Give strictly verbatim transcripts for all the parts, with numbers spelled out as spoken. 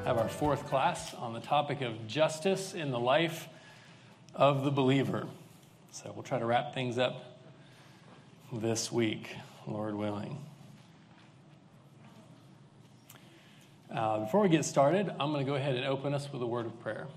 have our fourth class on the topic of justice in the life of the believer. So we'll try to wrap things up this week, Lord willing. Uh, before we get started, I'm going to go ahead and open us with a word of prayer.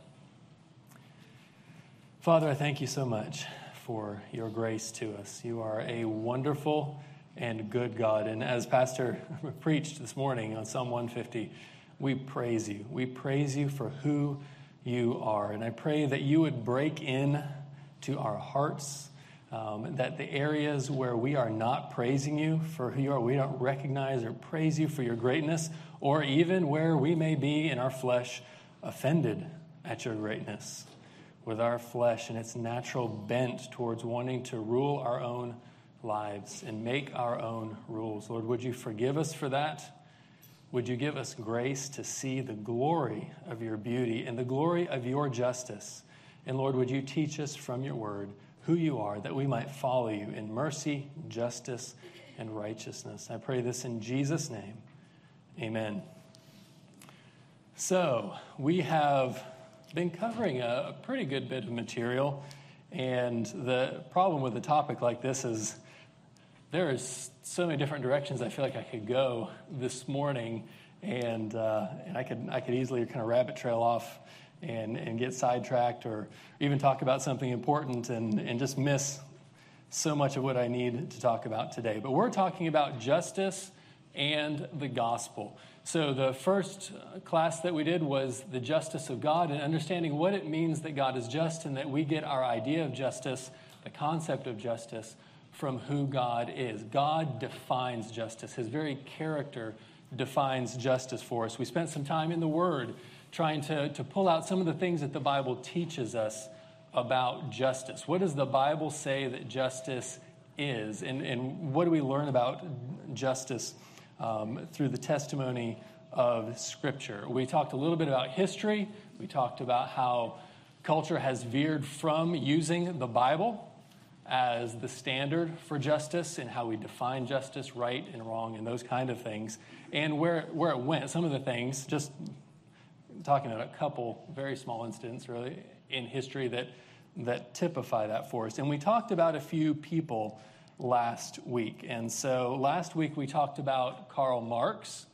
Father, I thank you so much for your grace to us. You are a wonderful and good God. And as Pastor preached this morning on Psalm one fifty, we praise you. We praise you for who you are. And I pray that you would break in to our hearts, um, that the areas where we are not praising you for who you are, we don't recognize or praise you for your greatness, or even where we may be in our flesh offended at your greatness, with our flesh and its natural bent towards wanting to rule our own lives and make our own rules. Lord, would you forgive us for that? Would you give us grace to see the glory of your beauty and the glory of your justice? And Lord, would you teach us from your word who you are, that we might follow you in mercy, justice, and righteousness. I pray this in Jesus' name. Amen. So, we have been covering a, a pretty good bit of material, and the problem with a topic like this is there is so many different directions I feel like I could go this morning, and uh, and I could I could easily kind of rabbit trail off and, and get sidetracked, or even talk about something important and, and just miss so much of what I need to talk about today. But we're talking about justice and the gospel. So the first class that we did was the justice of God and understanding what it means that God is just and that we get our idea of justice, the concept of justice, from who God is. God defines justice. His very character defines justice for us. We spent some time in the Word trying to, to pull out some of the things that the Bible teaches us about justice. What does the Bible say that justice is? And, and what do we learn about justice Um, through the testimony of Scripture? We talked a little bit about history. We talked about how culture has veered from using the Bible as the standard for justice and how we define justice, right and wrong, and those kind of things, and where, where it went. Some of the things, just talking about a couple very small incidents really in history that, that typify that for us. And we talked about a few people last week. And so last week we talked about Karl Marx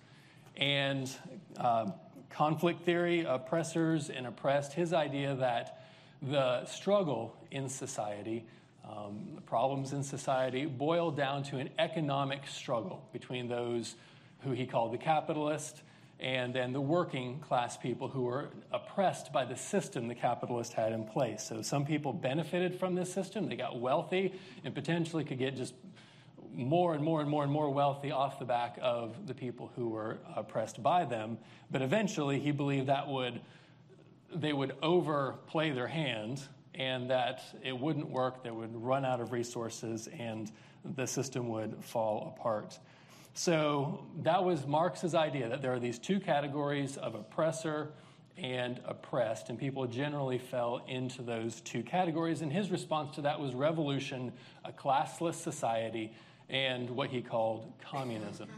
and uh, conflict theory, oppressors and oppressed, his idea that the struggle in society, um, the problems in society, boil down to an economic struggle between those who he called the capitalist and then the working class people who were oppressed by the system the capitalists had in place. So some people benefited from this system. They got wealthy and potentially could get just more and more and more and more wealthy off the back of the people who were oppressed by them. But eventually he believed that would they would overplay their hand and that it wouldn't work. They would run out of resources and the system would fall apart. So that was Marx's idea, that there are these two categories of oppressor and oppressed, and people generally fell into those two categories. And his response to that was revolution, a classless society, and what he called communism.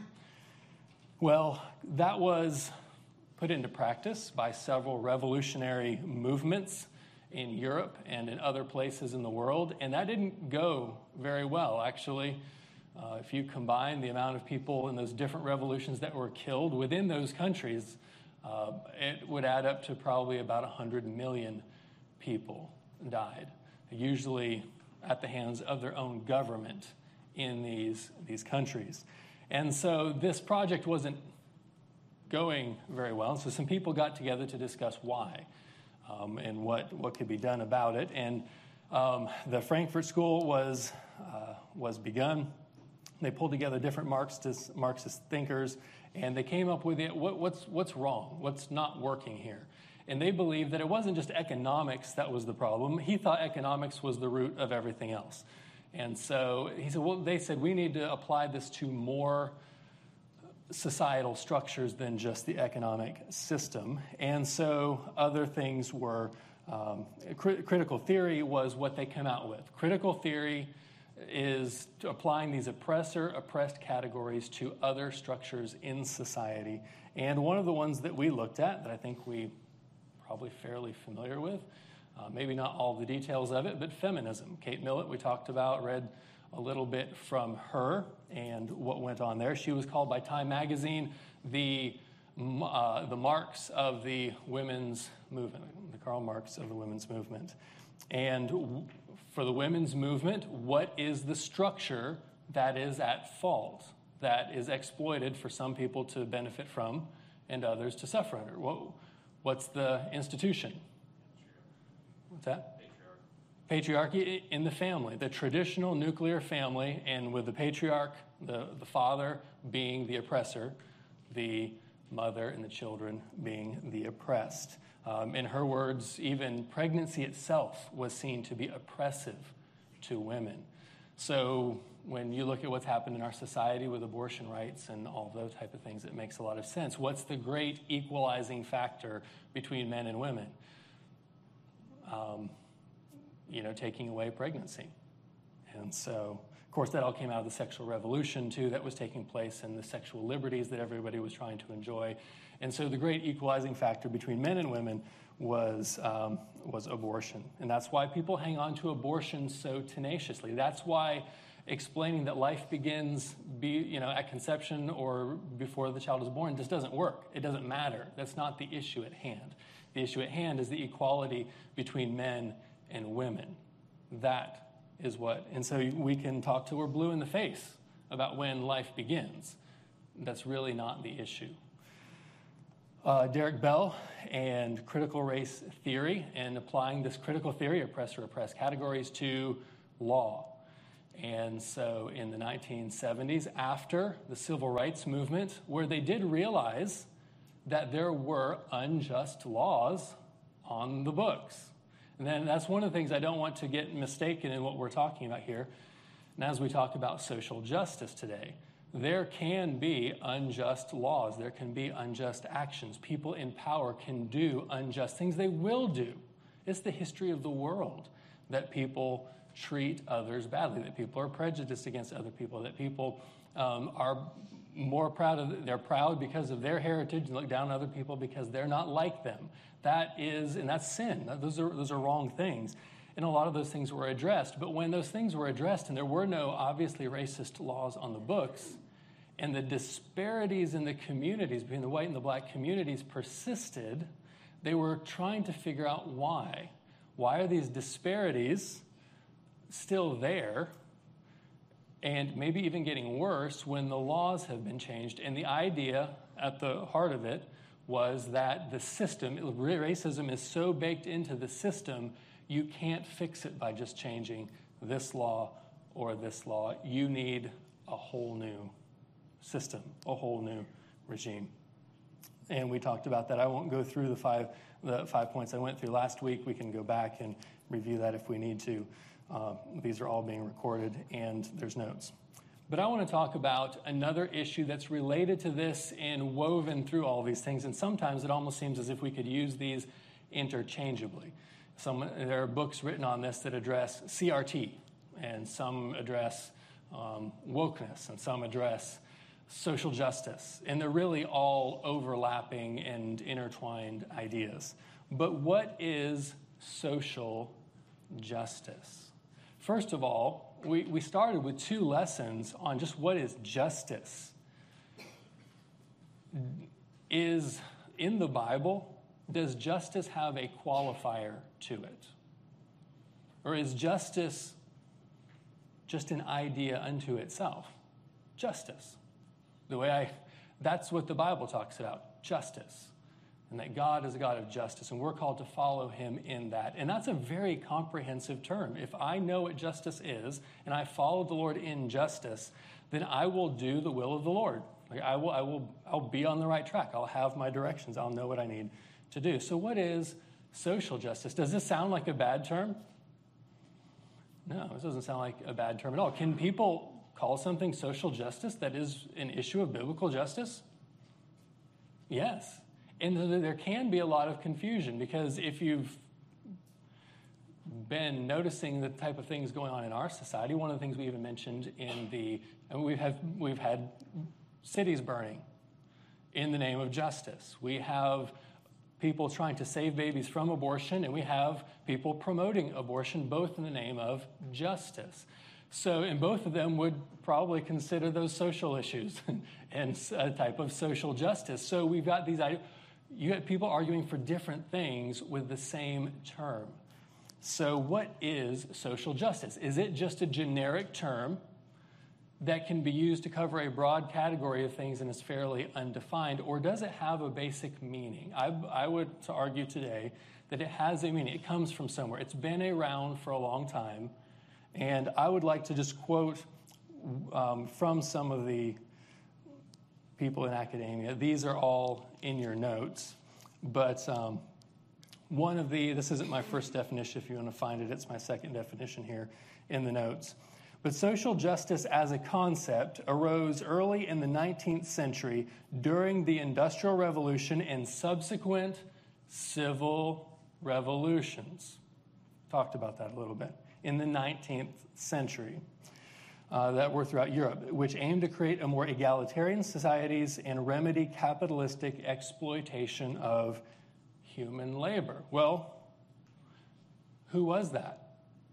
Well, that was put into practice by several revolutionary movements in Europe and in other places in the world, and that didn't go very well, actually. Uh, if you combine the amount of people in those different revolutions that were killed within those countries, uh, it would add up to probably about one hundred million people died, usually at the hands of their own government in these, these countries. And so this project wasn't going very well. So some people got together to discuss why um, and what, what could be done about it. And um, the Frankfurt School was, uh, was begun. They pulled together different Marxist, Marxist thinkers, and they came up with it, what, what's, what's wrong, what's not working here. And they believed that it wasn't just economics that was the problem. He thought economics was the root of everything else. And so he said, well, they said, we need to apply this to more societal structures than just the economic system. And so other things were, um, cri- critical theory was what they came out with. Critical theory is applying these oppressor-oppressed categories to other structures in society. And one of the ones that we looked at that I think we probably fairly familiar with, uh, maybe not all the details of it, but feminism. Kate Millett, we talked about, read a little bit from her and what went on there. She was called by Time magazine the uh, the Marx of the women's movement, the Karl Marx of the women's movement. And w- for the women's movement, what is the structure that is at fault, that is exploited for some people to benefit from and others to suffer under? What, what's the institution? What's that? Patriarchy in the family, the traditional nuclear family, and with the patriarch, the, the father being the oppressor, the mother and the children being the oppressed. Um, in her words, even pregnancy itself was seen to be oppressive to women. So when you look at what's happened in our society with abortion rights and all those type of things, it makes a lot of sense. What's the great equalizing factor between men and women? Um, you know, taking away pregnancy. And so, of course, that all came out of the sexual revolution, too, that was taking place, and the sexual liberties that everybody was trying to enjoy. And so the great equalizing factor between men and women was, um, was abortion. And that's why people hang on to abortion so tenaciously. That's why explaining that life begins be, you know, at conception or before the child is born just doesn't work. It doesn't matter. That's not the issue at hand. The issue at hand is the equality between men and women. That is what, and so we can talk till we're blue in the face about when life begins. That's really not the issue. Uh, Derek Bell and critical race theory, and applying this critical theory, oppressor-oppressed categories, to law. And so in the nineteen seventies, after the civil rights movement, where they did realize that there were unjust laws on the books. And then that's one of the things I don't want to get mistaken in what we're talking about here. And as we talk about social justice today, there can be unjust laws. There can be unjust actions. People in power can do unjust things. They will do. It's the history of the world that people treat others badly, that people are prejudiced against other people, that people um, are more proud of, they're proud because of their heritage and look down on other people because they're not like them. That is, and that's sin. Those are, those are wrong things. And a lot of those things were addressed. But when those things were addressed and there were no obviously racist laws on the books, and the disparities in the communities between the white and the black communities persisted, they were trying to figure out why. Why are these disparities still there, and maybe even getting worse when the laws have been changed? And the idea at the heart of it was that the system, racism is so baked into the system, you can't fix it by just changing this law or this law. You need a whole new system, a whole new regime. And we talked about that. I won't go through the five the five points I went through last week. We can go back and review that if we need to. Uh, these are all being recorded, and there's notes. But I want to talk about another issue that's related to this and woven through all these things. And sometimes it almost seems as if we could use these interchangeably. Some, there are books written on this that address C R T, and some address um, wokeness, and some address social justice. And they're really all overlapping and intertwined ideas. But what is social justice? First of all, we, we started with two lessons on just what is justice. Is, in the Bible, does justice have a qualifier to it? Or is justice just an idea unto itself? Justice. The way I, that's what the Bible talks about, justice. And that God is a God of justice, and we're called to follow him in that. And that's a very comprehensive term. If I know what justice is, and I follow the Lord in justice, then I will do the will of the Lord. Like I will, I will, I'll be on the right track. I'll have my directions. I'll know what I need to do. So what is social justice? Does this sound like a bad term? No, this doesn't sound like a bad term at all. Can people call something social justice that is an issue of biblical justice? Yes. And there can be a lot of confusion, because if you've been noticing the type of things going on in our society. One of the things we even mentioned in the, and we have, we've had cities burning in the name of justice. We have people trying to save babies from abortion, and we have people promoting abortion, both in the name of justice. So, and both of them would probably consider those social issues and a type of social justice. So we've got these, you have people arguing for different things with the same term. So what is social justice? Is it just a generic term that can be used to cover a broad category of things and is fairly undefined, or does it have a basic meaning? I, I would argue today that it has a meaning. It comes from somewhere. It's been around for a long time. And I would like to just quote um, from some of the people in academia. These are all in your notes. But um, one of the, this isn't my first definition. If you want to find it, it's my second definition here in the notes. But social justice as a concept arose early in the nineteenth century during the Industrial Revolution and subsequent civil revolutions. Talked about that a little bit. In the nineteenth century uh, that were throughout Europe, which aimed to create a more egalitarian societies and remedy capitalistic exploitation of human labor. Well, who was that?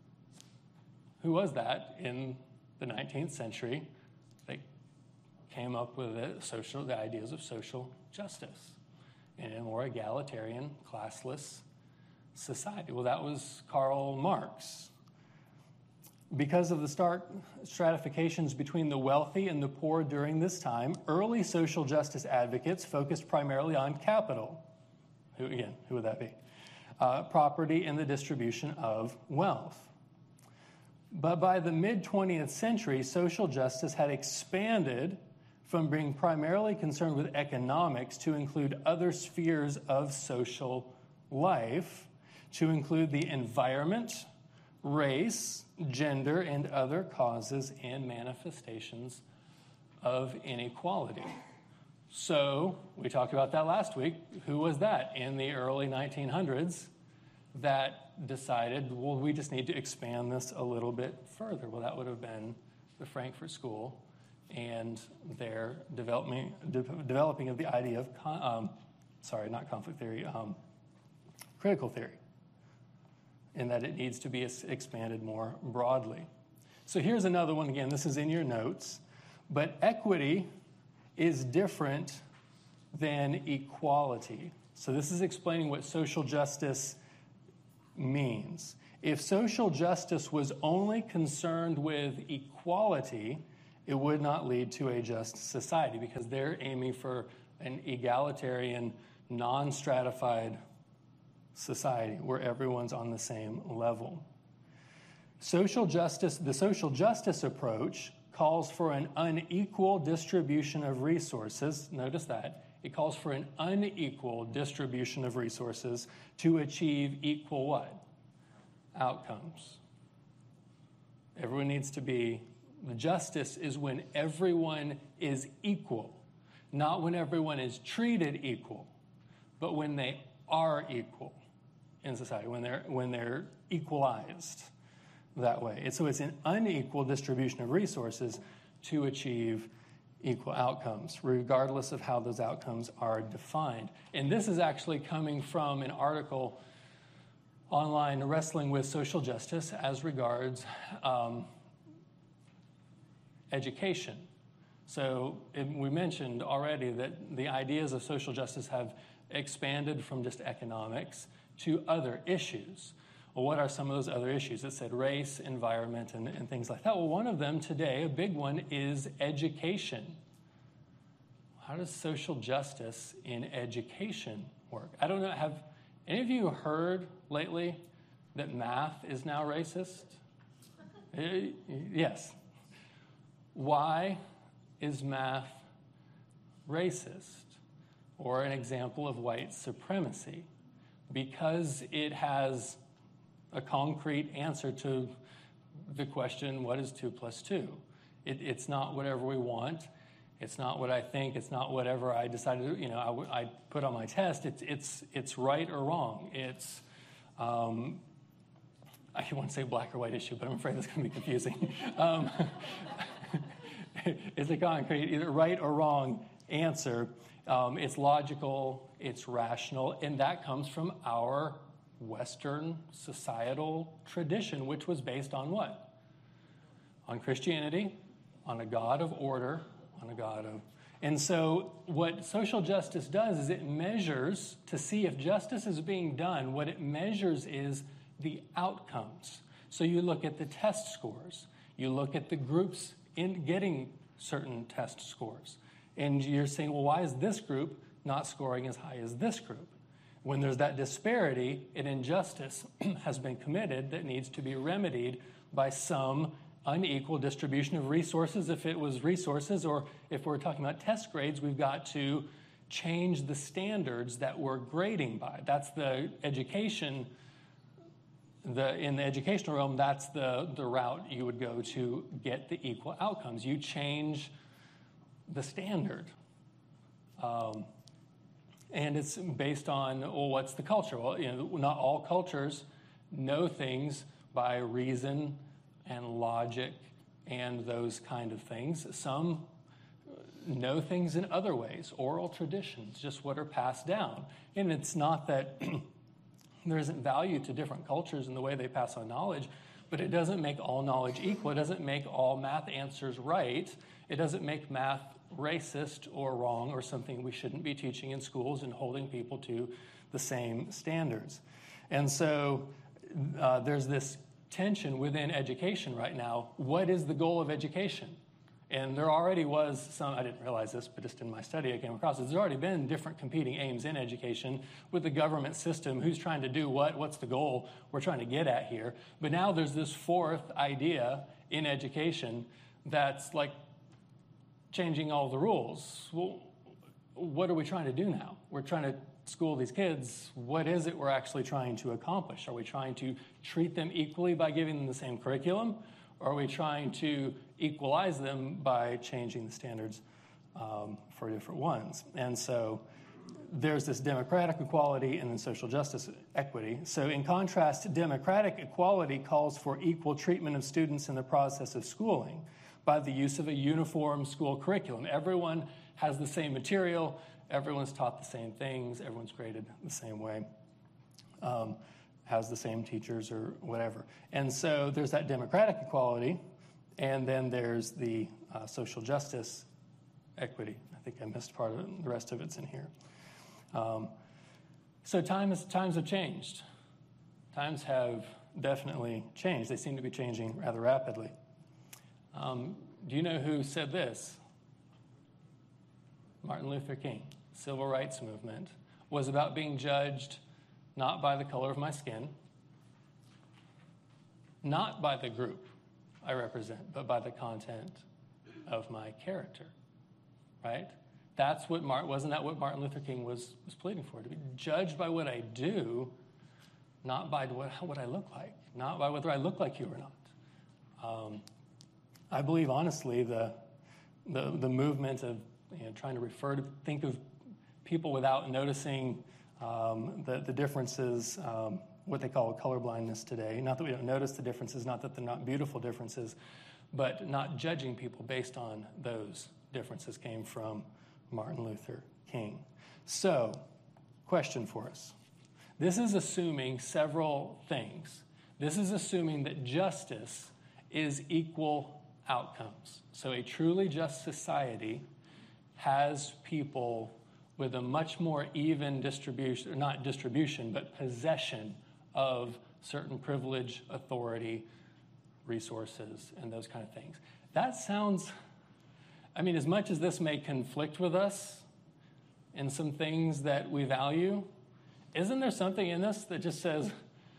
Who was that in the nineteenth century that came up with the, social, the ideas of social justice in a more egalitarian, classless society? Well, that was Karl Marx. Because of the stark stratifications between the wealthy and the poor during this time, early social justice advocates focused primarily on capital. Who, again, who would that be? Uh, property and the distribution of wealth. But by the mid-twentieth century, social justice had expanded from being primarily concerned with economics to include other spheres of social life, to include the environment, race, gender, and other causes and manifestations of inequality. So, we talked about that last week. Who was that in the early nineteen hundreds that decided, well, we just need to expand this a little bit further? Well, that would have been the Frankfurt School and their developing, de- developing of the idea of, con- um, sorry, not conflict theory, um, critical theory, in that it needs to be expanded more broadly. So here's another one again. This is in your notes. But equity is different than equality. So this is explaining what social justice means. If social justice was only concerned with equality, it would not lead to a just society, because they're aiming for an egalitarian, non-stratified society where everyone's on the same level. Social justice, the social justice approach calls for an unequal distribution of resources. Notice that. It calls for an unequal distribution of resources to achieve equal what? Outcomes. Everyone needs to be, the justice is when everyone is equal, not when everyone is treated equal, but when they are equal in society, when they're when they're equalized that way. And so it's an unequal distribution of resources to achieve equal outcomes, regardless of how those outcomes are defined. And this is actually coming from an article online, Wrestling with Social Justice, as regards um, education. So it, we mentioned already that the ideas of social justice have expanded from just economics to other issues. Well, what are some of those other issues? It said race, environment, and, and things like that. Well, one of them today, a big one, is education. How does social justice in education work? I don't know, have any of you heard lately that math is now racist? uh, yes. Why is math racist? Or an example of white supremacy? Because it has a concrete answer to the question, what is two plus two? It, it's not whatever we want. It's not what I think. It's not whatever I decided, you know, I, w- I put on my test. It's, it's, it's right or wrong. It's, um, I want to say black or white issue, but I'm afraid that's going to be confusing. um, it's a concrete, either right or wrong answer. Um, it's logical, it's rational, and that comes from our Western societal tradition, which was based on what? On Christianity, on a God of order, on a God of... And so what social justice does is it measures to see if justice is being done. What it measures is the outcomes. So you look at the test scores. You look at the groups in getting certain test scores. And you're saying, well, why is this group not scoring as high as this group? When there's that disparity, an injustice has been committed that needs to be remedied by some unequal distribution of resources, if it was resources, or if we're talking about test grades, we've got to change the standards that we're grading by. That's the education, the, in the educational realm, that's the, the route you would go to get the equal outcomes. You change the standard. Um, and it's based on, well, what's the culture? Well, you know, not all cultures know things by reason and logic and those kind of things. Some know things in other ways, oral traditions, just what are passed down. And it's not that there isn't value to different cultures in the way they pass on knowledge, but it doesn't make all knowledge equal. It doesn't make all math answers right. It doesn't make math racist or wrong or something we shouldn't be teaching in schools and holding people to the same standards. And so uh, there's this tension within education right now. What is the goal of education? And there already was some, I didn't realize this, but just in my study I came across it. There's already been different competing aims in education with the government system. Who's trying to do what? What's the goal we're trying to get at here? But now there's this fourth idea in education that's like changing all the rules. Well, what are we trying to do now? We're trying to school these kids. What is it we're actually trying to accomplish? Are we trying to treat them equally by giving them the same curriculum? Or are we trying to equalize them by changing the standards um, for different ones? And so there's this democratic equality and then social justice equity. So in contrast, democratic equality calls for equal treatment of students in the process of schooling by the use of a uniform school curriculum. Everyone has the same material. Everyone's taught the same things. Everyone's graded the same way. Um, has the same teachers or whatever. And so there's that democratic equality, and then there's the uh, social justice equity. I think I missed part of it. The rest of it's in here. Um, so time is, times have changed. Times have definitely changed. They seem to be changing rather rapidly. Um, do you know who said this? Martin Luther King. Civil rights movement was about being judged not by the color of my skin, not by the group I represent, but by the content of my character, right? That's what Martin, wasn't that what Martin Luther King was, was pleading for? To be judged by what I do, not by what, what I look like, not by whether I look like you or not. Um, I believe, honestly, the, the, the movement of you know, trying to refer to, think of people without noticing um, the, the differences, um, what they call colorblindness today. Not that we don't notice the differences, not that they're not beautiful differences, but not judging people based on those differences came from Martin Luther King. So, question for us. This is assuming several things. This is assuming that justice is equal outcomes. So a truly just society has people with a much more even distribution, or not distribution, but possession of certain privilege, authority, resources, and those kind of things. That sounds, I mean, as much as this may conflict with us in some things that we value, isn't there something in this that just says,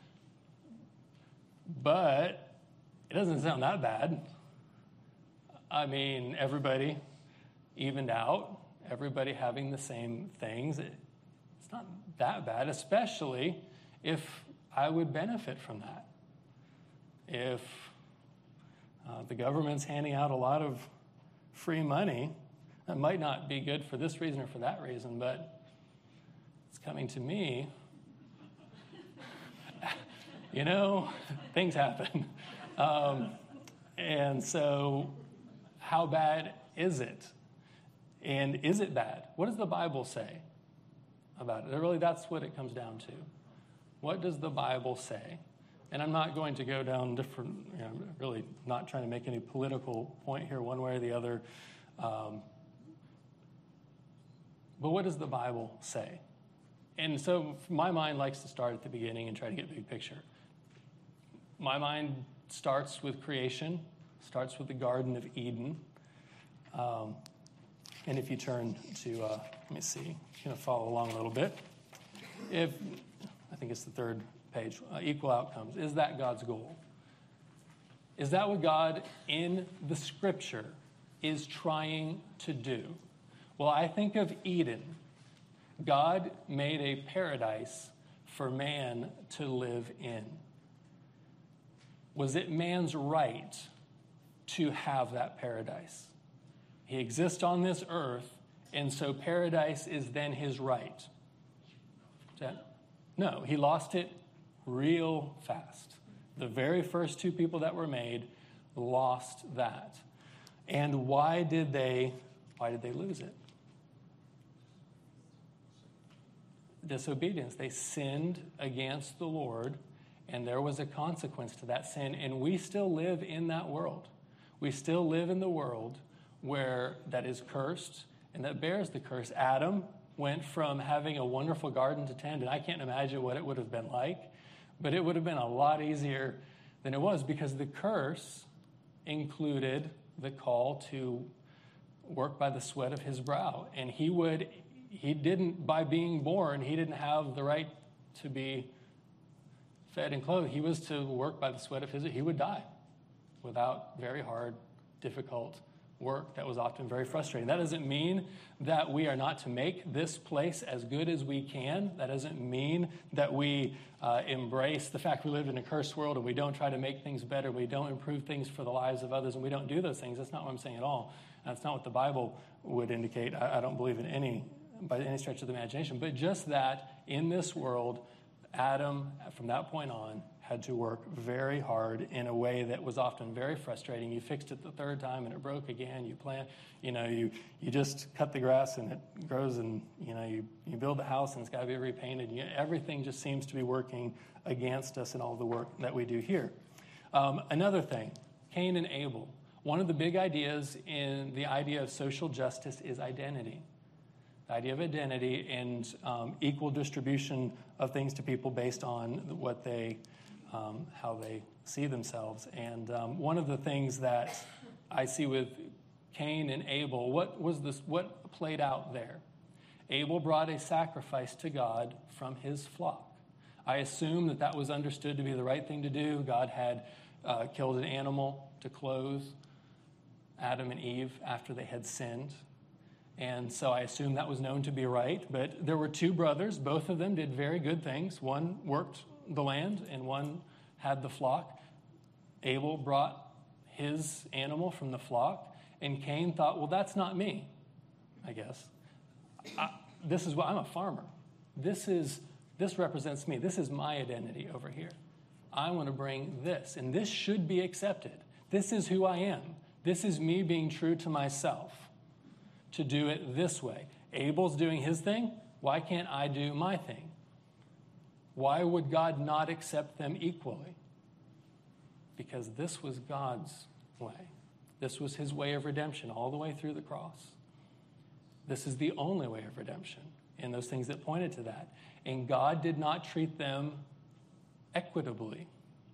but it doesn't sound that bad? I mean, everybody evened out, everybody having the same things. It, it's not that bad, especially if I would benefit from that. If uh, the government's handing out a lot of free money, that might not be good for this reason or for that reason, but it's coming to me you know, things happen. Um, and so how bad is it? And is it bad? What does the Bible say about it? Really, that's what it comes down to. What does the Bible say? And I'm not going to go down different, you know, really not trying to make any political point here one way or the other. Um, but what does the Bible say? And so my mind likes to start at the beginning and try to get big picture. My mind starts with creation, starts with the Garden of Eden. Um, and if you turn to, uh, let me see, I'm going to follow along a little bit. If, I think it's the third page, uh, equal outcomes. Is that God's goal? Is that what God in the Scripture is trying to do? Well, I think of Eden. God made a paradise for man to live in. Was it man's right to have that paradise? He exists on this earth, and so paradise is then his right. Is that? No, he lost it real fast. The very first two people that were made lost that. And why did they, why did they lose it? Disobedience. They sinned against the Lord, and there was a consequence to that sin. And we still live in that world. We still live in the world where that is cursed and that bears the curse. Adam went from having a wonderful garden to tend, and I can't imagine what it would have been like, but it would have been a lot easier than it was because the curse included the call to work by the sweat of his brow. And he would, he didn't, by being born, he didn't have the right to be fed and clothed. He was to work by the sweat of his, he would die without very hard, difficult work that was often very frustrating. That doesn't mean that we are not to make this place as good as we can. That doesn't mean that we uh, embrace the fact we live in a cursed world and we don't try to make things better. We don't improve things for the lives of others, and we don't do those things. That's not what I'm saying at all. That's not what the Bible would indicate. I, I don't believe in any, by any stretch of the imagination. But just that in this world, Adam, from that point on, had to work very hard in a way that was often very frustrating. You fixed it the third time and it broke again. You plant, you know, you you just cut the grass and it grows, and you know, you, you build the house and it's got to be repainted. You, everything just seems to be working against us in all the work that we do here. Um, another thing, Cain and Abel. One of the big ideas in the idea of social justice is identity. The idea of identity and um, equal distribution of things to people based on what they Um, how they see themselves. And um, one of the things that I see with Cain and Abel, what was this? What played out there? Abel brought a sacrifice to God from his flock. I assume that that was understood to be the right thing to do. God had uh, killed an animal to clothe Adam and Eve after they had sinned. And so I assume that was known to be right. But there were two brothers. Both of them did very good things. One worked the land and one had the flock. Abel brought his animal from the flock, and Cain thought, well, that's not me, I guess. I, this is what I'm a farmer. This is this represents me. This is my identity over here. I want to bring this, and this should be accepted. This is who I am. This is me being true to myself, to do it this way. Abel's doing his thing. Why can't I do my thing? Why would God not accept them equally? Because this was God's way. This was his way of redemption all the way through the cross. This is the only way of redemption, and those things that pointed to that. And God did not treat them equitably,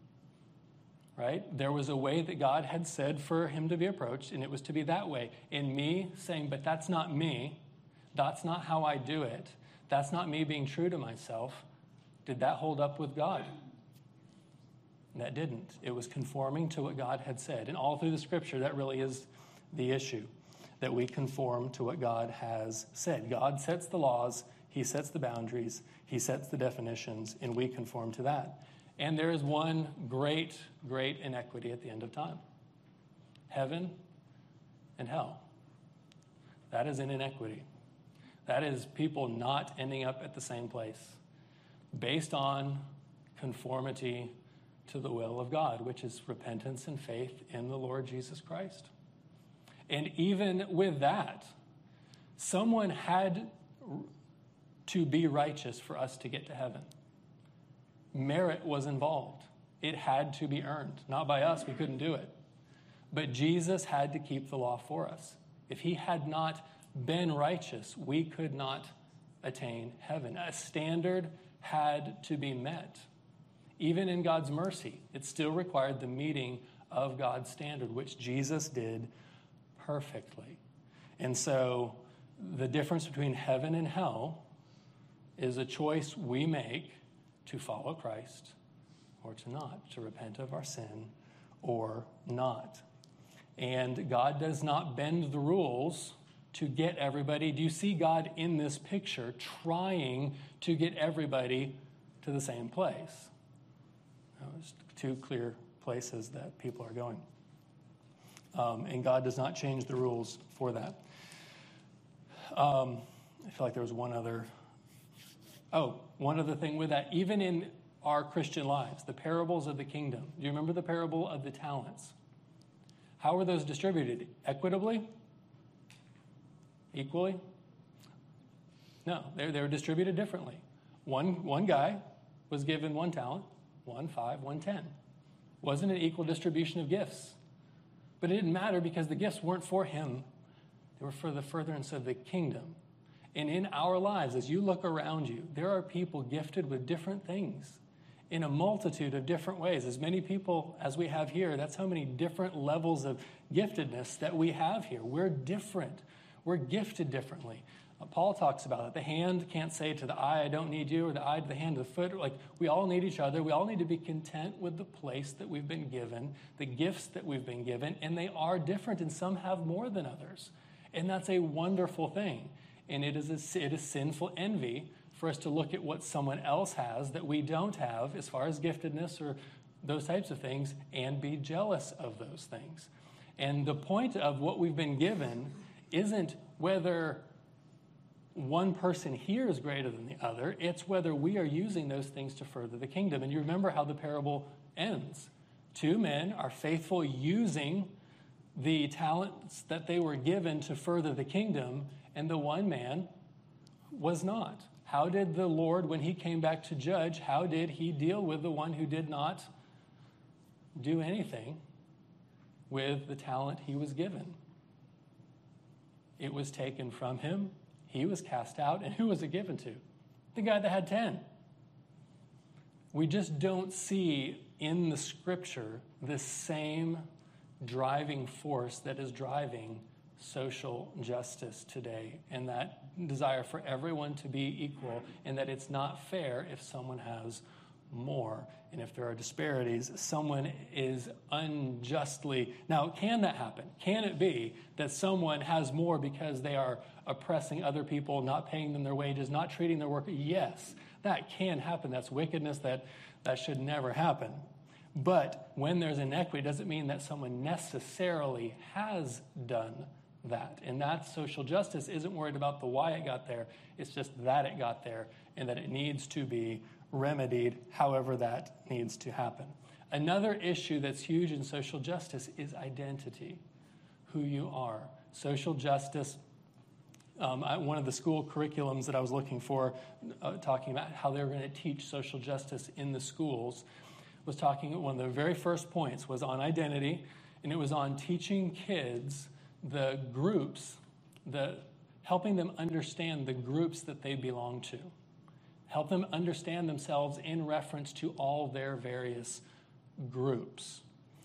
right? There was a way that God had said for him to be approached, and it was to be that way. And me saying, but that's not me. That's not how I do it. That's not me being true to myself. Did that hold up with God? That didn't. It was conforming to what God had said. And all through the Scripture, that really is the issue, that we conform to what God has said. God sets the laws, he sets the boundaries, he sets the definitions, and we conform to that. And there is one great, great inequity at the end of time. Heaven and hell. That is an inequity. That is people not ending up at the same place, based on conformity to the will of God, which is repentance and faith in the Lord Jesus Christ. And even with that, someone had to be righteous for us to get to heaven. Merit was involved. It had to be earned. Not by us, we couldn't do it. But Jesus had to keep the law for us. If he had not been righteous, we could not attain heaven. A standard had to be met. Even in God's mercy, it still required the meeting of God's standard, which Jesus did perfectly. And so the difference between heaven and hell is a choice we make to follow Christ or to not, to repent of our sin or not. And God does not bend the rules to get everybody. Do you see God in this picture trying to get everybody to the same place? There's two clear places that people are going. Um, and God does not change the rules for that. Um, I feel like there was one other... Oh, one other thing with that. Even in our Christian lives, the parables of the kingdom. Do you remember the parable of the talents? How were those distributed? Equitably? Equally? No, they, they were distributed differently. One, one guy was given one talent, one five, one ten. Wasn't an equal distribution of gifts. But it didn't matter because the gifts weren't for him. They were for the furtherance of the kingdom. And in our lives, as you look around you, there are people gifted with different things in a multitude of different ways. As many people as we have here, that's how many different levels of giftedness that we have here. We're different. We're gifted differently. Uh, Paul talks about it. The hand can't say to the eye, I don't need you, or the eye to the hand, to the foot. Like, we all need each other. We all need to be content with the place that we've been given, the gifts that we've been given, and they are different, and some have more than others. And that's a wonderful thing. And it is, a, it is sinful envy for us to look at what someone else has that we don't have as far as giftedness or those types of things and be jealous of those things. And the point of what we've been given isn't whether one person here is greater than the other. It's whether we are using those things to further the kingdom. And you remember how the parable ends. Two men are faithful using the talents that they were given to further the kingdom, and the one man was not. How did the Lord, when he came back to judge, how did he deal with the one who did not do anything with the talent he was given? It was taken from him. He was cast out. And who was it given to? The guy that had ten. We just don't see in the scripture the same driving force that is driving social justice today, and that desire for everyone to be equal, and that it's not fair if someone has more. And if there are disparities, someone is unjustly... Now, can that happen? Can it be that someone has more because they are oppressing other people, not paying them their wages, not treating their work? Yes, that can happen. That's wickedness. That, that should never happen. But when there's inequity, it doesn't mean that someone necessarily has done that. And that social justice isn't worried about the why it got there. It's just that it got there and that it needs to be remedied however that needs to happen. Another issue that's huge in social justice is identity, who you are. Social justice, um, I, one of the school curriculums that I was looking for, uh, talking about how they were going to teach social justice in the schools, was talking, one of the very first points was on identity, and it was on teaching kids the groups, the helping them understand the groups that they belong to. Help them understand themselves in reference to all their various groups.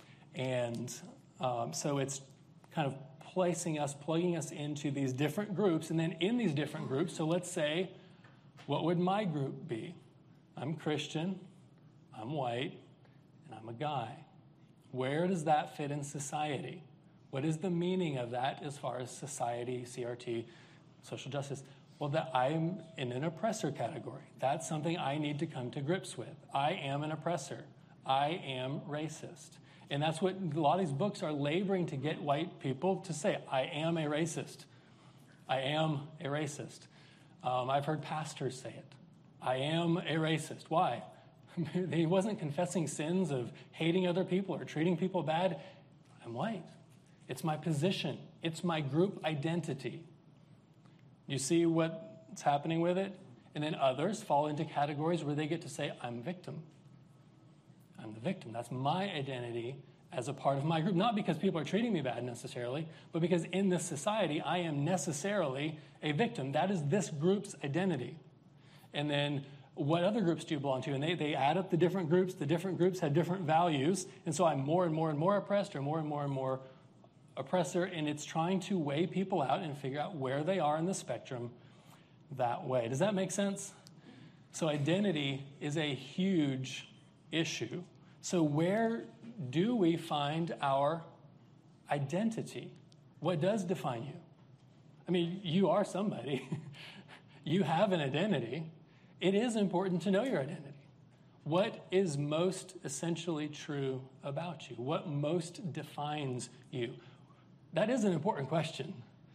And um, so it's kind of placing us, plugging us into these different groups, and then in these different groups, so let's say, what would my group be? I'm Christian, I'm white, and I'm a guy. Where does that fit in society? What is the meaning of that as far as society, C R T, social justice? Well, that I'm in an oppressor category. That's something I need to come to grips with. I am an oppressor. I am racist. And that's what a lot of these books are laboring to get white people to say. I am a racist. I am a racist. Um, I've heard pastors say it. I am a racist. Why? He wasn't confessing sins of hating other people or treating people bad. I'm white. It's my position. It's my group identity. You see what's happening with it? And then others fall into categories where they get to say, I'm victim. I'm the victim. That's my identity as a part of my group. Not because people are treating me bad necessarily, but because in this society, I am necessarily a victim. That is this group's identity. And then what other groups do you belong to? And they, they add up the different groups. The different groups have different values. And so I'm more and more and more oppressed, or more and more and more oppressor. And it's trying to weigh people out and figure out where they are in the spectrum that way. Does that make sense? So identity is a huge issue. So where do we find our identity? What does define you? I mean, you are somebody. You have an identity. It is important to know your identity. What is most essentially true about you? What most defines you? That is an important question.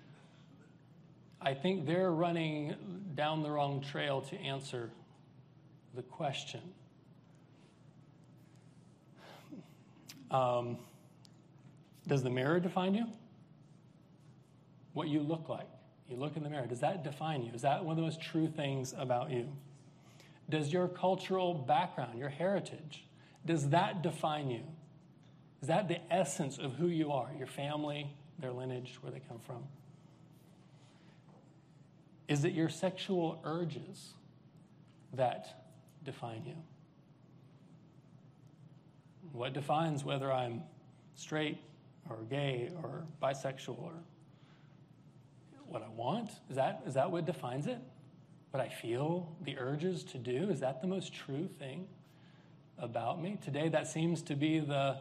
I think they're running down the wrong trail to answer the question. Um, does the mirror define you? What you look like. You look in the mirror. Does that define you? Is that one of those true things about you? Does your cultural background, your heritage, does that define you? Is that the essence of who you are? Your family, their lineage, where they come from? Is it your sexual urges that define you? What defines whether I'm straight or gay or bisexual, or what I want? Is that, is that what defines it? What I feel, the urges to do? Is that the most true thing about me? Today, that seems to be the,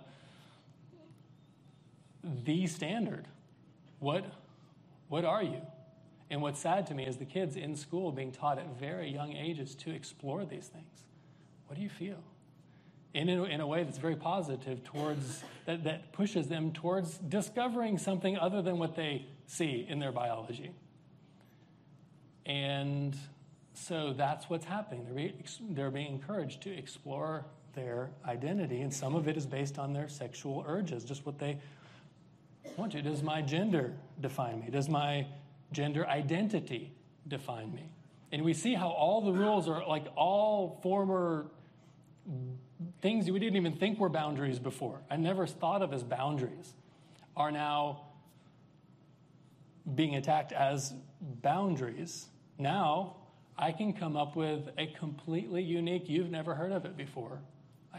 the standard. What, what are you? And what's sad to me is the kids in school being taught at very young ages to explore these things. What do you feel? In a, in a way that's very positive towards, that, that pushes them towards discovering something other than what they see in their biology. And so that's what's happening. They're, be, they're being encouraged to explore their identity, and some of it is based on their sexual urges, just what they want to. Does my gender define me? Does my gender identity define me? And we see how all the rules are, like all former things we didn't even think were boundaries before, I never thought of as boundaries, are now being attacked as boundaries. Now I can come up with a completely unique, you've never heard of it before. I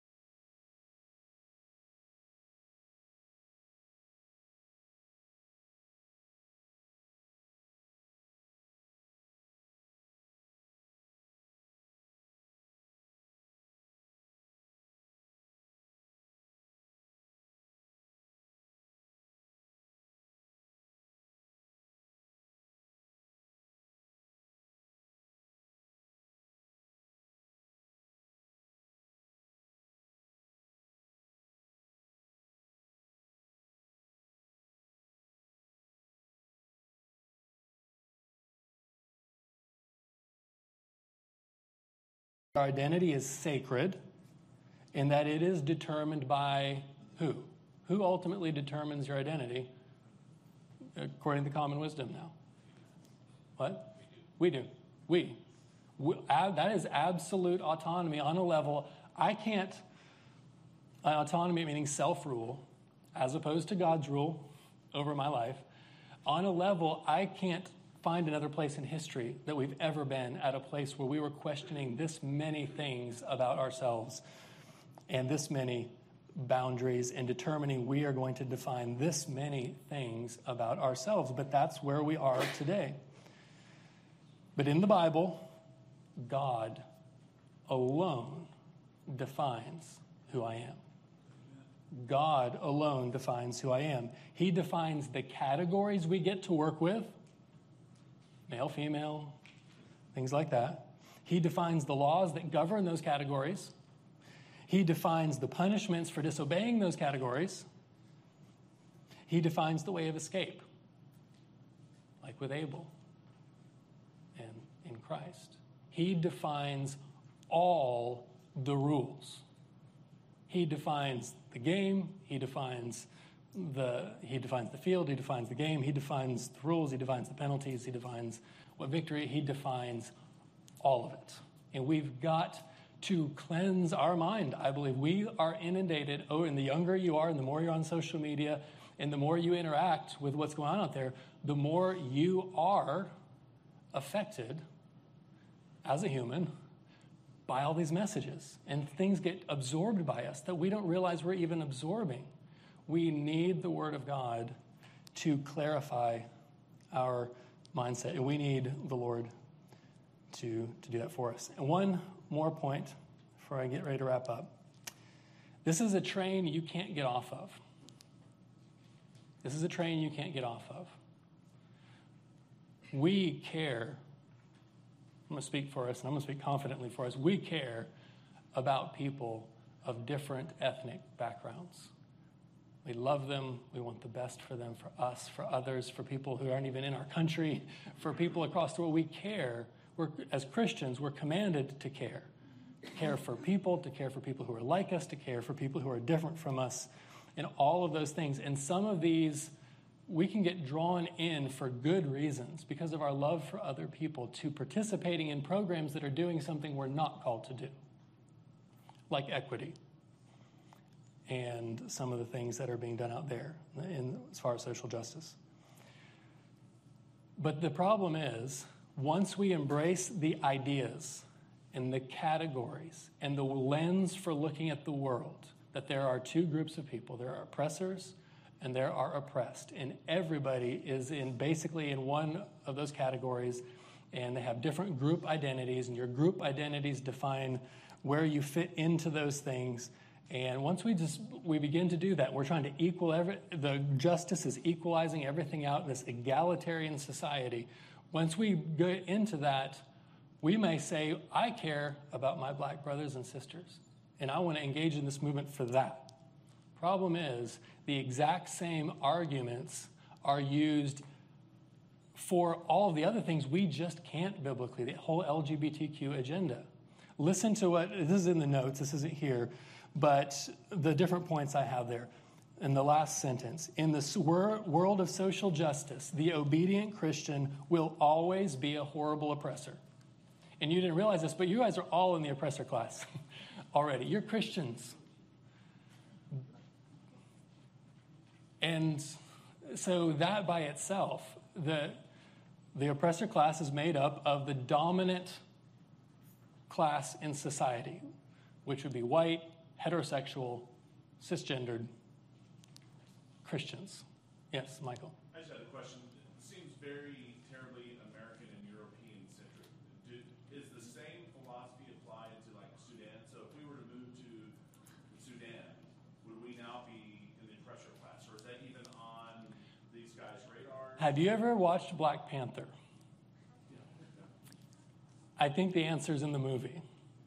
Our identity is sacred in that it is determined by who? Who ultimately determines your identity according to common wisdom now? What? We do. We do. We. we ab, that is absolute autonomy on a level. I can't, uh, autonomy meaning self-rule, as opposed to God's rule over my life. On a level, I can't find another place in history that we've ever been at a place where we were questioning this many things about ourselves and this many boundaries and determining we are going to define this many things about ourselves. But that's where we are today. But in the Bible, God alone defines who I am. God alone defines who I am. He defines the categories we get to work with. Male, female, things like that. He defines the laws that govern those categories. He defines the punishments for disobeying those categories. He defines the way of escape, like with Abel and in Christ. He defines all the rules. He defines the game, he defines the he defines the field, he defines the game, he defines the rules, he defines the penalties, he defines what victory, he defines all of it. And we've got to cleanse our mind. I believe we are inundated. Oh, and the younger you are, and the more you're on social media, and the more you interact with what's going on out there, the more you are affected as a human by all these messages. And things get absorbed by us that we don't realize we're even absorbing. We need the Word of God to clarify our mindset. And we need the Lord to, to do that for us. And one more point before I get ready to wrap up. This is a train you can't get off of. This is a train you can't get off of. We care. I'm going to speak for us, and I'm going to speak confidently for us. We care about people of different ethnic backgrounds. We love them. We want the best for them, for us, for others, for people who aren't even in our country, for people across the world. We care. We're, as Christians, we're commanded to care. To care for people, to care for people who are like us, to care for people who are different from us, and all of those things. And some of these we can get drawn in for good reasons because of our love for other people to participating in programs that are doing something we're not called to do, like equity and some of the things that are being done out there in, as far as social justice. But the problem is, once we embrace the ideas and the categories and the lens for looking at the world, that there are two groups of people. There are oppressors and there are oppressed. And everybody is in basically in one of those categories, and they have different group identities, and your group identities define where you fit into those things. And once we just we begin to do that, we're trying to equal every, the justice is equalizing everything out in this egalitarian society. Once we get into that, we may say, I care about my black brothers and sisters, and I want to engage in this movement for that. Problem is, the exact same arguments are used for all of the other things we just can't biblically, the whole L G B T Q agenda. Listen to what, this is in the notes, this isn't here, but the different points I have there. In the last sentence, in the world of social justice, the obedient Christian will always be a horrible oppressor. And you didn't realize this, but you guys are all in the oppressor class already. You're Christians. And so that by itself, the, the oppressor class is made up of the dominant class in society, which would be white, heterosexual, cisgendered Christians. Yes, Michael. I just had a question. It seems very terribly American and European-centric. Do, is the same philosophy applied to, like, Sudan? So if we were to move to Sudan, would we now be in the oppressor class? Or is that even on these guys' radar? Have you ever watched Black Panther? I think the answer is in the movie.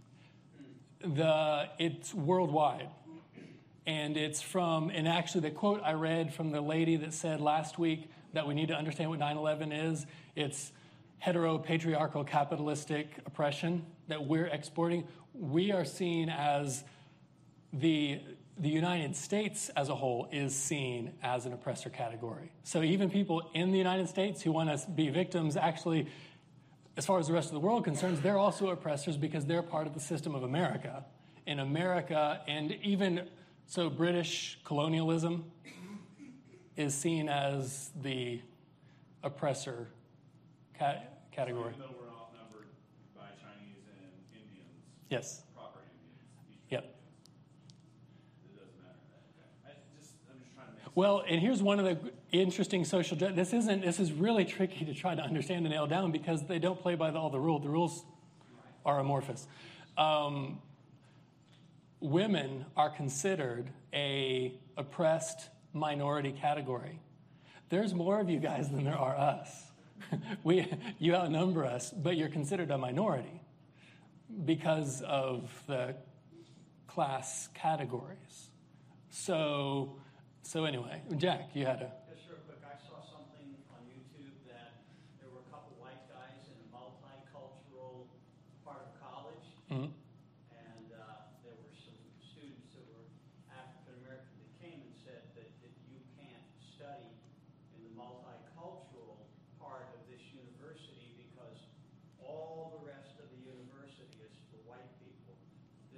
The It's worldwide. And it's from, and actually the quote I read from the lady that said last week that we need to understand what nine eleven is, it's hetero-patriarchal capitalistic oppression that we're exporting. We are seen as, the, the United States as a whole is seen as an oppressor category. So even people in the United States who want to be victims, actually, as far as the rest of the world concerns, they're also oppressors because they're part of the system of America. In America, and even so British colonialism is seen as the oppressor ca- category. So even though we're outnumbered by Chinese and Indians, yes, proper Indians, yep. Indians, it doesn't matter. Okay. I just, I'm just trying to make Well, and here's one of the interesting social. Ju- this isn't. This is really tricky to try to understand and nail down because they don't play by the, all the rules. The rules are amorphous. Um, Women are considered a oppressed minority category. There's more of you guys than there are us. we, you outnumber us, but you're considered a minority because of the class categories. So, so anyway, Jack, you had a... Just real quick, I saw something on YouTube that there were a couple white guys in a multicultural part of college, Mm-hmm. and uh,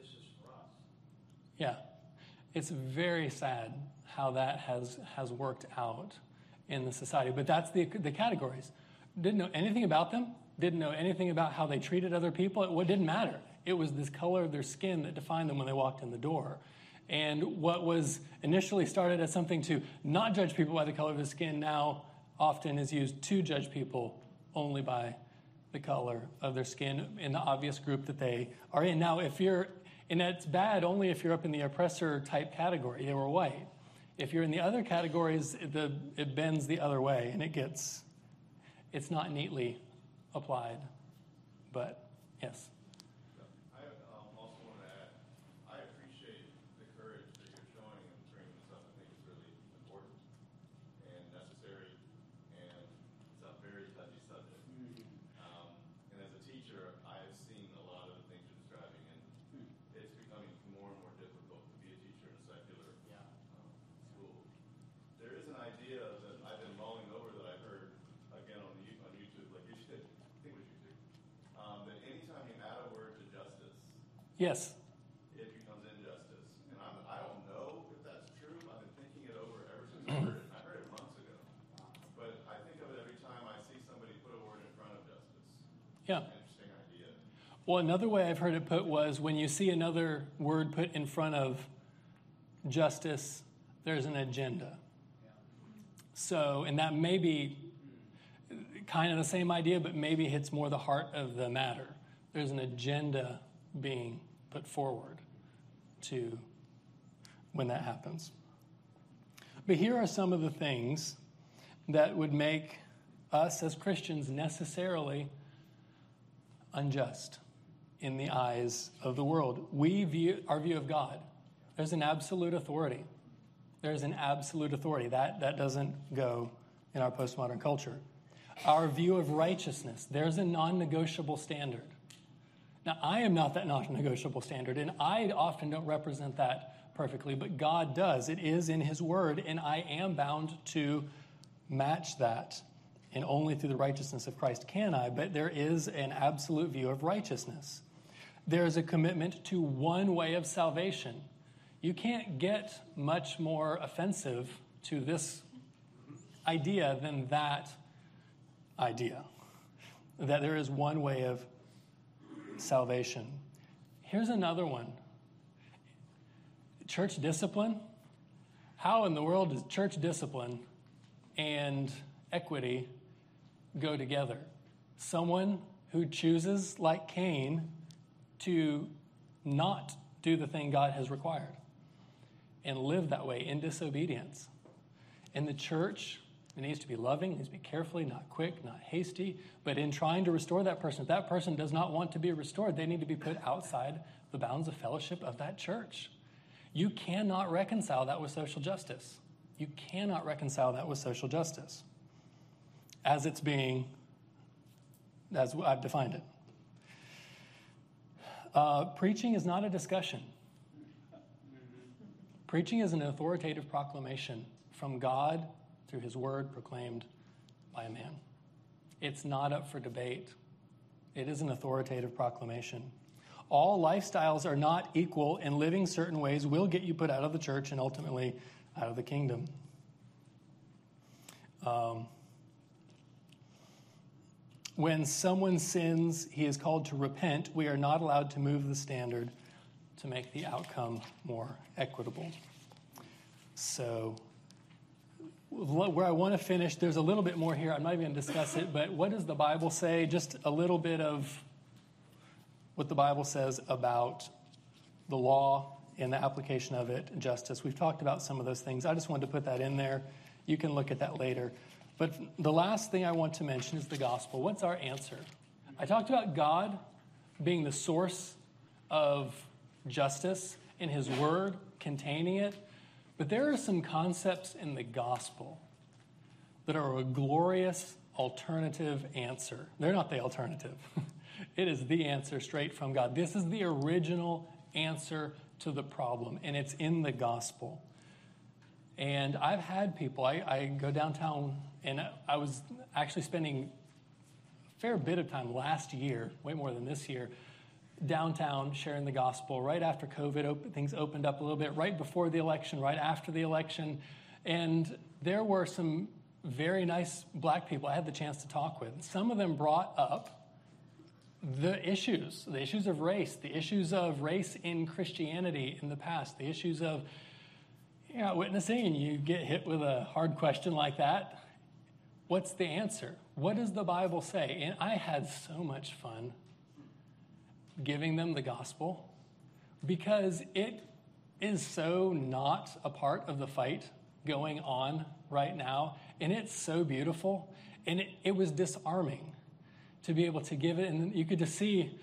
this is for us. Yeah. It's very sad how that has, has worked out in the society. But that's the, the categories. Didn't know anything about them. Didn't know anything about how they treated other people. It, it didn't matter. It was this color of their skin that defined them when they walked in the door. And what was initially started as something to not judge people by the color of the skin now often is used to judge people only by the color of their skin in the obvious group that they are in. Now, if you're, and it's bad only if you're up in the oppressor type category, they were white. If you're in the other categories, the, it bends the other way and it gets, it's not neatly applied. But, yes. I um, also want to add, I appreciate the courage that you're showing in bringing this up. I think it's really important and necessary, and it's a very touchy subject. Um, and as a teacher, I've seen a lot of the things you're describing, and it's becoming more and more difficult to be a teacher in a secular Yeah. um, school. There is an idea that I've been mulling over that I heard again on the on YouTube, like you did, I think it was YouTube, um, that anytime you add a word to justice, Yes. it becomes injustice. And I'm, I don't know if that's true. I've been thinking it over ever since I heard it. I heard it months ago. But I think of it every time I see somebody put a word in front of justice. Yeah. Interesting idea. Well, another way I've heard it put was when you see another word put in front of justice, there's an agenda. So, and that may be kind of the same idea, but maybe hits more the heart of the matter. There's an agenda being put forward to when that happens. But here are some of the things that would make us as Christians necessarily unjust in the eyes of the world. We view our view of God. There's an absolute authority. There's an absolute authority. That, that doesn't go in our postmodern culture. Our view of righteousness. There's a non-negotiable standard. Now, I am not that non-negotiable standard, and I often don't represent that perfectly, but God does. It is in His Word, and I am bound to match that. And only through the righteousness of Christ can I, but there is an absolute view of righteousness. There is a commitment to one way of salvation. You can't get much more offensive to this idea than that idea, that there is one way of salvation. Here's another one. Church discipline. How in the world does church discipline and equity go together? Someone who chooses, like Cain, to not do the thing God has required and live that way in disobedience. And the church, it needs to be loving, it needs to be carefully, not quick, not hasty, but in trying to restore that person, if that person does not want to be restored, they need to be put outside the bounds of fellowship of that church. You cannot reconcile that with social justice. You cannot reconcile that with social justice as it's being, as I've defined it. Uh, preaching is not a discussion. Preaching is an authoritative proclamation from God through His Word proclaimed by a man. It's not up for debate. It is an authoritative proclamation. All lifestyles are not equal, and living certain ways will get you put out of the church and ultimately out of the kingdom. Um, when someone sins, he is called to repent. We are not allowed to move the standard to make the outcome more equitable. So, where I want to finish, there's a little bit more here. I'm not even going to discuss it, but what does the Bible say? Just a little bit of what the Bible says about the law and the application of it, justice. We've talked about some of those things. I just wanted to put that in there. You can look at that later. But the last thing I want to mention is the gospel. What's our answer? I talked about God being the source of justice and His Word containing it. But there are some concepts in the gospel that are a glorious alternative answer. They're not the alternative. It is the answer straight from God. This is the original answer to the problem, and it's in the gospel. And I've had people, I, I go downtown, and I was actually spending a fair bit of time last year, way more than this year, downtown sharing the gospel right after COVID, op- things opened up a little bit, right before the election, right after the election. And there were some very nice black people I had the chance to talk with. Some of them brought up the issues, the issues of race, the issues of race in Christianity in the past, the issues of you know, witnessing, and you get hit with a hard question like that. What's the answer? What does the Bible say? And I had so much fun giving them the gospel because it is so not a part of the fight going on right now, and it's so beautiful, and it, it was disarming to be able to give it, and you could just see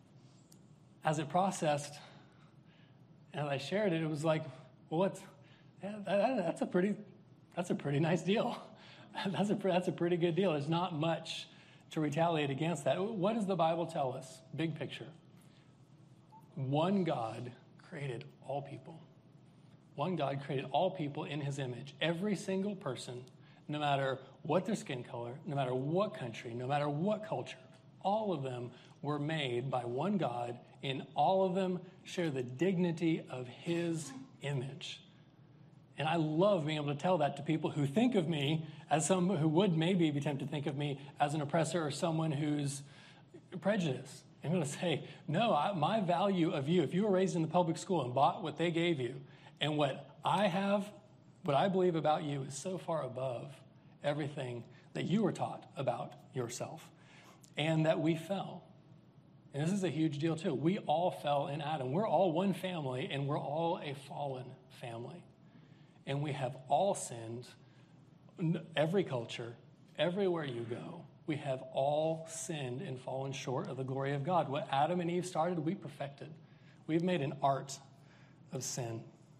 as it processed, and as I shared it, it was like, well, what's, yeah, that, that's a pretty, that's a pretty nice deal. That's a, that's a pretty good deal. There's not much to retaliate against that. What does the Bible tell us? Big picture. One God created all people. One God created all people in his image. Every single person, no matter what their skin color, no matter what country, no matter what culture, all of them were made by one God, and all of them share the dignity of his image. And I love being able to tell that to people who think of me as someone who would maybe be tempted to think of me as an oppressor or someone who's prejudiced. I'm going to say, no, I, my value of you, if you were raised in the public school and bought what they gave you, and what I have, what I believe about you is so far above everything that you were taught about yourself, and that we fell. And this is a huge deal too. We all fell in Adam. We're all one family, and we're all a fallen family. And we have all sinned, every culture, everywhere you go. We have all sinned and fallen short of the glory of God. What Adam and Eve started, we perfected. We've made an art of sin.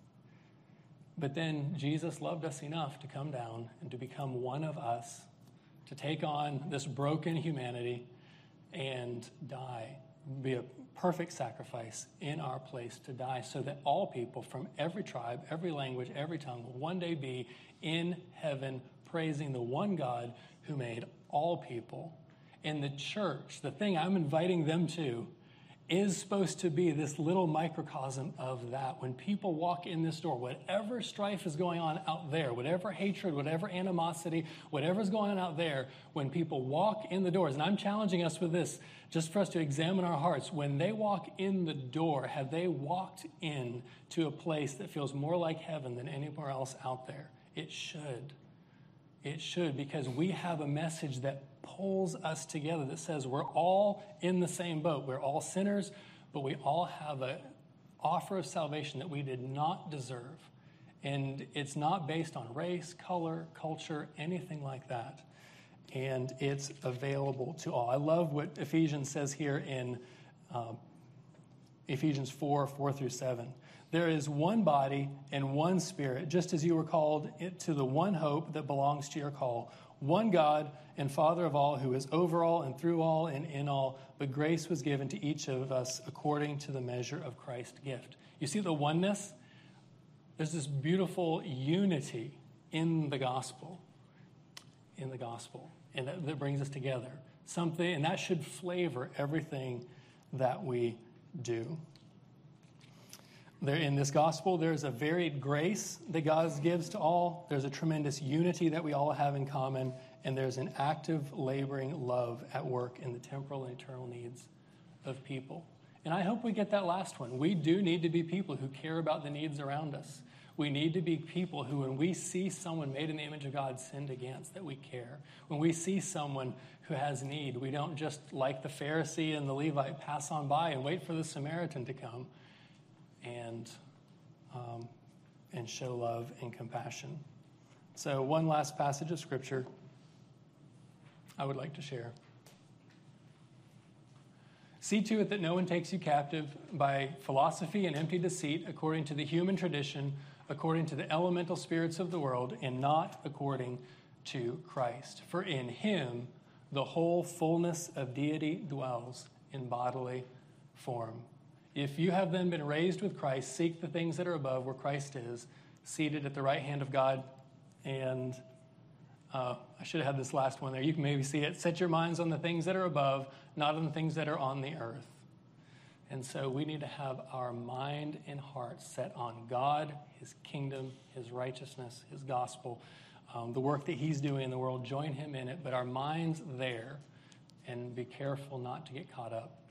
But then Jesus loved us enough to come down and to become one of us, to take on this broken humanity and die, be a perfect sacrifice in our place to die, so that all people from every tribe, every language, every tongue will one day be in heaven praising the one God who made all people. And the church, the thing I'm inviting them to, is supposed to be this little microcosm of that. When people walk in this door, whatever strife is going on out there, whatever hatred, whatever animosity, whatever's going on out there, when people walk in the doors, and I'm challenging us with this, just for us to examine our hearts, when they walk in the door, have they walked in to a place that feels more like heaven than anywhere else out there? It should. It should, because we have a message that pulls us together, that says we're all in the same boat. We're all sinners, but we all have an offer of salvation that we did not deserve. And it's not based on race, color, culture, anything like that. And it's available to all. I love what Ephesians says here in um, Ephesians four, four through seven. There is one body and one spirit, just as you were called to the one hope that belongs to your call. One God and Father of all, who is over all and through all and in all, but grace was given to each of us according to the measure of Christ's gift. You see the oneness? There's this beautiful unity in the gospel, in the gospel, and that, that brings us together. Something, and that should flavor everything that we do. There, in this gospel, there's a varied grace that God gives to all. There's a tremendous unity that we all have in common. And there's an active, laboring love at work in the temporal and eternal needs of people. And I hope we get that last one. We do need to be people who care about the needs around us. We need to be people who, when we see someone made in the image of God sinned against, that we care. When we see someone who has need, we don't just, like the Pharisee and the Levite, pass on by and wait for the Samaritan to come and um, and show love and compassion. So one last passage of Scripture I would like to share. See to it that no one takes you captive by philosophy and empty deceit, according to the human tradition, according to the elemental spirits of the world, and not according to Christ. For in him the whole fullness of deity dwells in bodily form. If you have then been raised with Christ, seek the things that are above where Christ is, seated at the right hand of God. And uh, I should have had this last one there. You can maybe see it. Set your minds on the things that are above, not on the things that are on the earth. And so we need to have our mind and heart set on God, his kingdom, his righteousness, his gospel, um, the work that he's doing in the world. Join him in it, but our minds there, and be careful not to get caught up